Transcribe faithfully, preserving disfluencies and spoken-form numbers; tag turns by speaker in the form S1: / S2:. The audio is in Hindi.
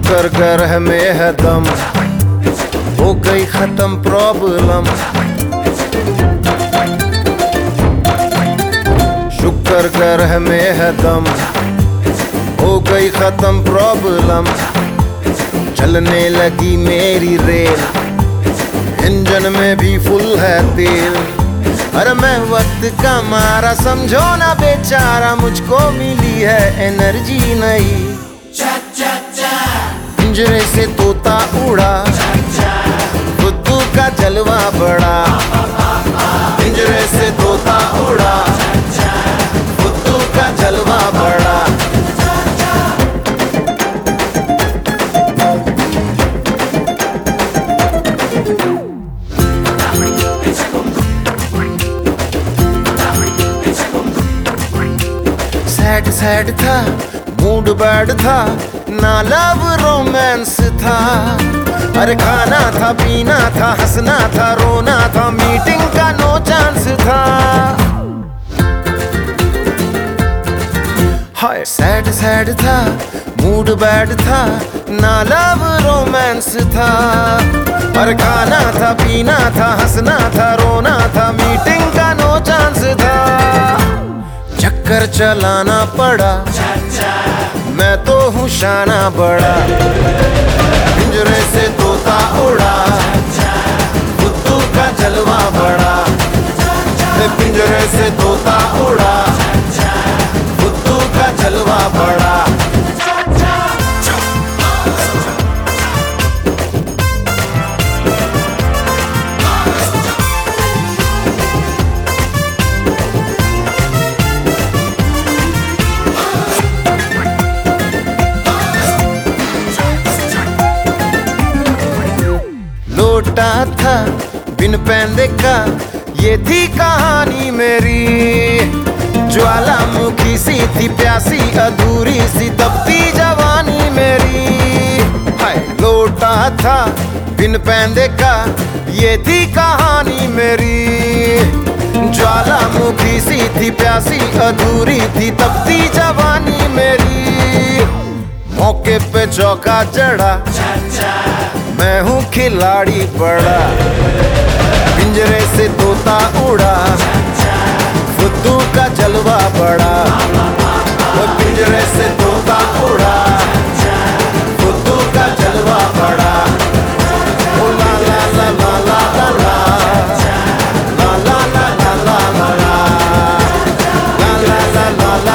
S1: शुक्र ग्रह में है दम, हो गई खत्म प्रॉब्लम। शुक्र ग्रह में है दम, हो गई खत्म प्रॉब्लम। चलने लगी मेरी रेल, इंजन में भी फुल है तेल। अरे मैं वक्त का मारा समझो ना बेचारा, मुझको मिली है एनर्जी नई। पिंजरे से तोता उड़ा, बुद्धू का जलवा बड़ा। पिंजरे से तोता उड़ा, बुद्धू का जलवा बड़ा। सैड सैड था, मूड बैड था, ना लव रोमांस था। अरे खाना था, पीना था, हंसना था, रोना था, मीटिंग का नो चांस था। हाय सैड सैड था, मूड बैड था, ना लव रोमांस था। अरे खाना था, पीना था, हंसना था, रोना था, मीटिंग का नो चांस था। चक्कर चलाना पड़ा, मैं तो हूँ शाना बड़ा। पिंजरे से तोता उड़ा, बुद्धू का जलवा बड़ा। पिंजरे से तोता उड़ा, बुद्धू का जलवा बड़ा। लोटा था बिन पैंदे का, ये थी कहानी मेरी। ज्वालामुखी सी थी प्यासी, अधूरी सी तपती जवानी मेरी। हाय लोटा था बिन पैंदे का, ये थी कहानी मेरी। ज्वालामुखी सी थी प्यासी, अधूरी थी तपती जवानी मेरी। मौके पे चौका चढ़ा, मैं हूँ खिलाड़ी बड़ा। पिंजरे से तोता उड़ा, बुद्धू का जलवा बड़ा। वो पिंजरे से तोता उड़ा, बुद्धू का जलवा बड़ा। ओ ला ला ला ला ला ला ला, ला ला ला ला ला ला ला, ला ला ला ला ला।